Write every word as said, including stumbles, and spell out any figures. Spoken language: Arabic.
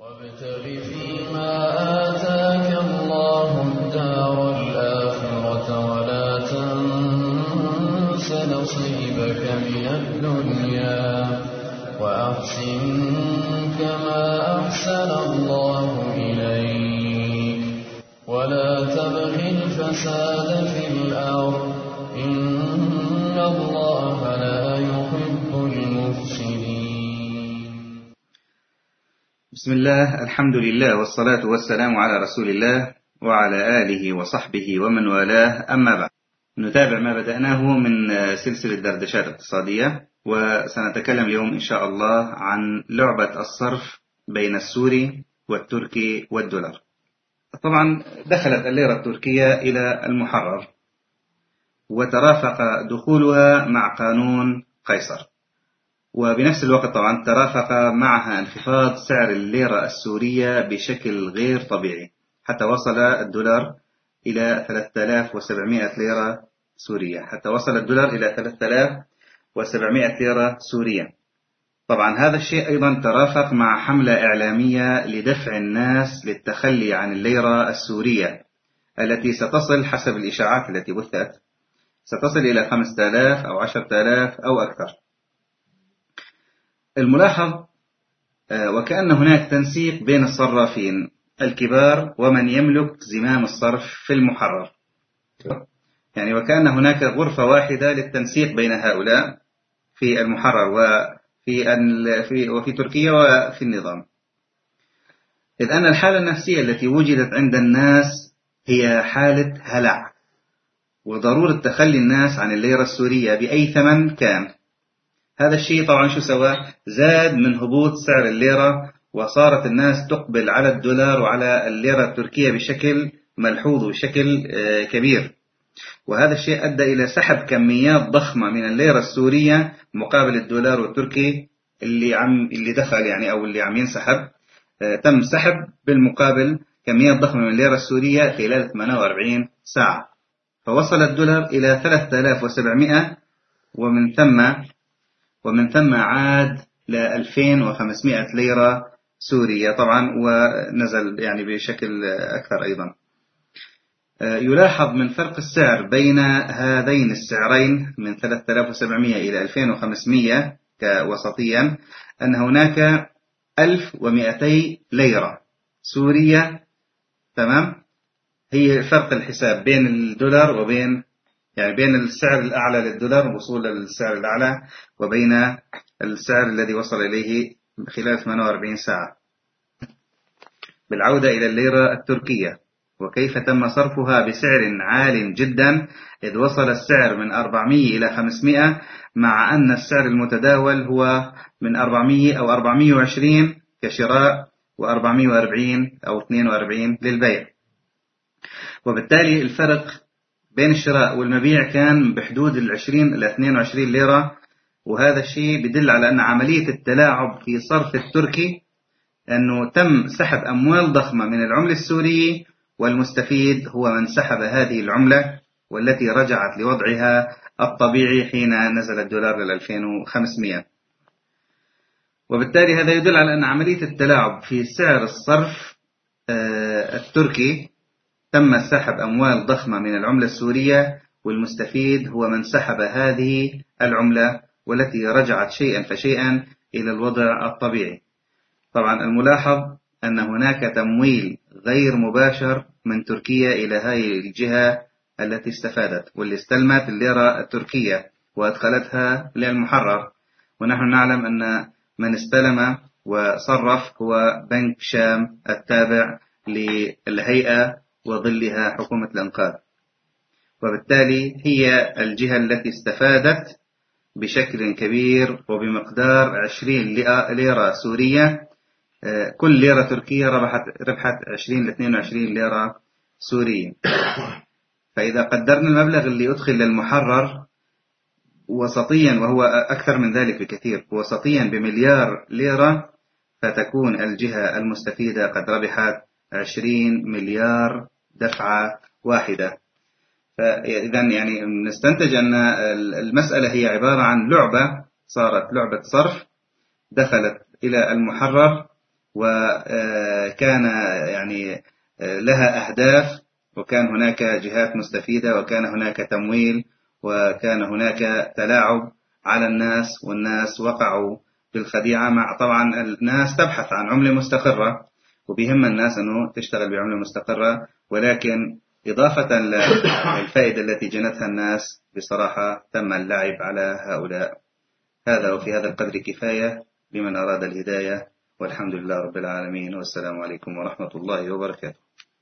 وابتغ فيما آتاك الله الدار الآخرة ولا تنس نصيبك من الدنيا وأحسن كما أحسن الله إليك ولا تبغ الفساد في الأرض إن الله لا يحب المفسدين. بسم الله، الحمد لله، والصلاة والسلام على رسول الله وعلى آله وصحبه ومن والاه، أما بعد. نتابع ما بدأناه من سلسلة دردشات اقتصادية، وسنتكلم اليوم إن شاء الله عن لعبة الصرف بين السوري والتركي والدولار. طبعا دخلت الليرة التركية إلى المحرر، وترافق دخولها مع قانون قيصر، وبنفس الوقت طبعا ترافق معها انخفاض سعر الليرة السورية بشكل غير طبيعي، حتى وصل الدولار إلى ثلاثة آلاف وسبعمائة ليرة سورية حتى وصل الدولار إلى ثلاثة آلاف وسبعمائة ليرة سورية. طبعا هذا الشيء أيضا ترافق مع حملة إعلامية لدفع الناس للتخلي عن الليرة السورية، التي ستصل حسب الإشاعات التي بثت ستصل إلى خمسة آلاف أو عشرة آلاف أو أكثر. الملاحظ وكأن هناك تنسيق بين الصرافين الكبار ومن يملك زمام الصرف في المحرر، يعني وكأن هناك غرفة واحدة للتنسيق بين هؤلاء في المحرر وفي وفي تركيا وفي النظام، إذ أن الحالة النفسية التي وجدت عند الناس هي حالة هلع وضرورة تخلي الناس عن الليرة السورية بأي ثمن كان. هذا الشيء طبعا شو سوى؟ زاد من هبوط سعر الليرة، وصارت الناس تقبل على الدولار وعلى الليرة التركية بشكل ملحوظ وبشكل كبير، وهذا الشيء أدى إلى سحب كميات ضخمة من الليرة السورية مقابل الدولار والتركي اللي عم اللي دخل يعني أو اللي عم ينسحب. تم سحب بالمقابل كميات ضخمة من الليرة السورية خلال ثمانية وأربعين ساعة، فوصل الدولار إلى ثلاثة آلاف وسبعمائة، ومن ثم ومن ثم عاد ل ألفين وخمسمائة ليرة سورية طبعا، ونزل يعني بشكل أكثر أيضا. يلاحظ من فرق السعر بين هذين السعرين من ثلاثة آلاف وسبعمائة إلى ألفين وخمسمائة كوسطيا أن هناك ألف ومئتين ليرة سورية، تمام، هي فرق الحساب بين الدولار وبين يعني بين السعر الأعلى للدولار وصول للسعر الأعلى وبين السعر الذي وصل إليه خلال ثمانية وأربعين ساعة. بالعودة إلى الليرة التركية، وكيف تم صرفها بسعر عال جدا، إذ وصل السعر من أربعمائة إلى خمسمائة، مع أن السعر المتداول هو من أربعمائة أو أربعمائة وعشرين كشراء وأربعمائة وأربعين أو اثنين وأربعين للبيع. وبالتالي الفرق بين الشراء والمبيع كان بحدود العشرين إلى اثنين وعشرين ليرة، وهذا الشيء بدل على أن عملية التلاعب في صرف التركي أنه تم سحب أموال ضخمة من العملة السورية، والمستفيد هو من سحب هذه العملة والتي رجعت لوضعها الطبيعي حين نزل الدولار لل ألفين وخمسمائة. وبالتالي هذا يدل على أن عملية التلاعب في سعر الصرف التركي تم سحب أموال ضخمة من العملة السورية، والمستفيد هو من سحب هذه العملة والتي رجعت شيئا فشيئا إلى الوضع الطبيعي. طبعا الملاحظ أن هناك تمويل غير مباشر من تركيا إلى هذه الجهة التي استفادت واللي استلمت الليرة التركية وأدخلتها للمحرر، ونحن نعلم أن من استلم وصرف هو بنك شام التابع للهيئة وظلها حكومة الإنقاذ، وبالتالي هي الجهة التي استفادت بشكل كبير وبمقدار عشرين ليرة سورية. كل ليرة تركية ربحت ربحت عشرين ل اثنين وعشرين ليرة سورية. فإذا قدرنا المبلغ اللي أدخل للمحرر وسطيا، وهو أكثر من ذلك بكثير، وسطيا بمليار ليرة، فتكون الجهة المستفيدة قد ربحت عشرين مليار دفعة واحدة. فإذا يعني نستنتج أن المسألة هي عبارة عن لعبة، صارت لعبة صرف دخلت إلى المحرر وكان يعني لها أهداف، وكان هناك جهات مستفيدة، وكان هناك تمويل، وكان هناك تلاعب على الناس، والناس وقعوا بالخديعة. مع طبعا الناس تبحث عن عملة مستقرة، وبهم الناس أنه تشتغل بعملة مستقرة، ولكن إضافة للفائدة التي جنتها الناس بصراحة تم اللعب على هؤلاء. هذا وفي هذا القدر كفاية لمن أراد الهداية، والحمد لله رب العالمين، والسلام عليكم ورحمة الله وبركاته.